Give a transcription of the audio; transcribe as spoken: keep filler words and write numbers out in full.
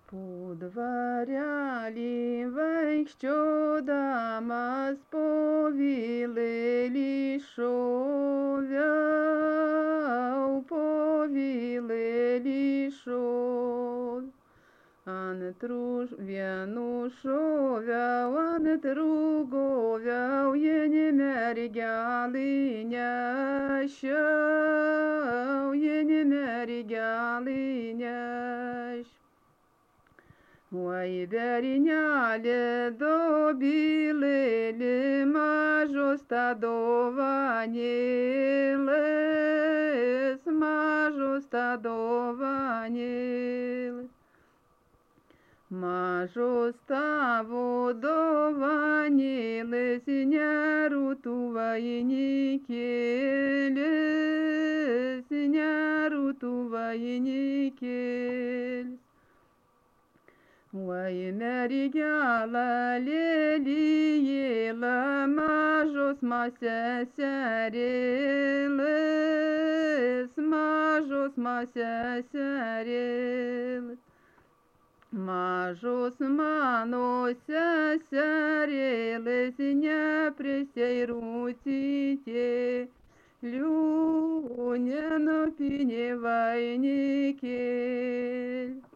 Подворяли vaikščiodamas po vilelį šoviau, po vilelį šoviau. Antrų vienų šoviau, ant drugoviau, jeni mergelį nešiau, jeni mergelį nešiau. Oi, bernelė, dobilėlė, mažos ta dovanėlės, mažos ta dovanėlės. Mažos tavo dovanėlės, nerūtų vainikėlės, nerūtų vainikėlės. Oi, mergela, lelijėla, mažos seserėlės, mažos seserėlės. Mažos mano seserėlės, neprisieirucite, liūnė nupinė vainikėlį.